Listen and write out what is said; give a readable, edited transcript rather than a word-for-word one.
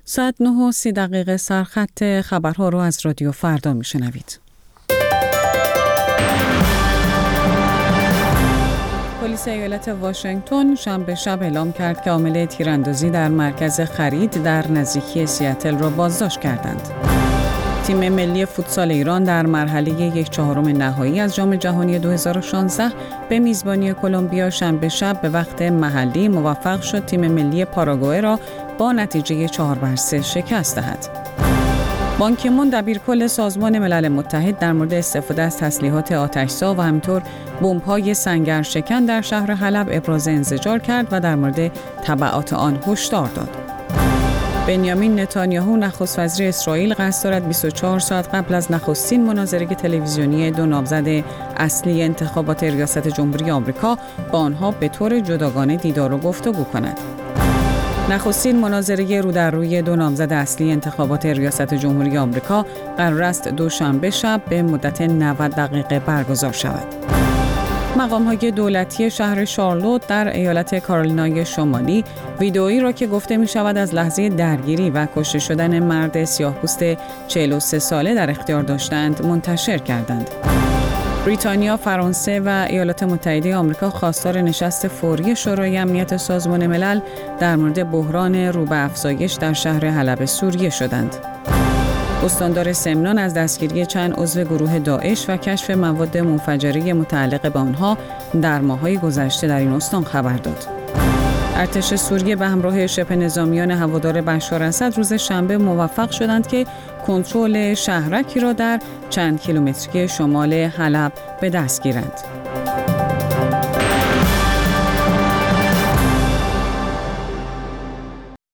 ساعت 9:30 سرخط خبرها رو از رادیو فردا میشنوید. پلیس ایالت واشنگتن شنبه شب اعلام کرد که عامل تیراندازی در مرکز خرید در نزدیکی سیاتل را بازداشت کردند. تیم ملی فوتسال ایران در مرحله 1/4 نهایی از جام جهانی 2016 به میزبانی کلمبیا شنبه شب به وقت محلی موفق شد تیم ملی پاراگوئه را با نتیجه 4-3 شکست دهد. بان کی مون دبیرکل سازمان ملل متحد در مورد استفاده از تسلیحات آتش‌زا و همینطور بمب‌های سنگرشکن در شهر حلب ابراز انزجار کرد و در مورد تبعات آن هشدار داد. بنیامین نتانیاهو نخست وزیر اسرائیل قصد دارد 24 ساعت قبل از نخستین مناظره تلویزیونی دو نامزد اصلی انتخابات ریاست جمهوری آمریکا با آنها به طور جداگانه دیدار و گفتگو کند. نخستین مناظره رو در روی دو نامزد اصلی انتخابات ریاست جمهوری آمریکا قرار است دوشنبه شب به مدت 90 دقیقه برگزار شود. مقام‌های دولتی شهر شارلوت در ایالت کارولینای شمالی ویدئویی را که گفته می‌شود از لحظه درگیری و کشته شدن مرد سیاه‌پوست 43 ساله در اختیار داشتند منتشر کردند. بریتانیا، فرانسه و ایالات متحده آمریکا خواستار نشست فوری شورای امنیت سازمان ملل در مورد بحران رو به افزایش در شهر حلب سوریه شدند. استاندار سمنان از دستگیری چند عضو گروه داعش و کشف مواد منفجره متعلق به آنها در ماه‌های گذشته در این استان خبر داد. ارتش سوریه به همراه شبه نظامیان هوادار بشار اسد روز شنبه موفق شدند که کنترل شهرکی را در چند کیلومتری شمال حلب به دست گیرند.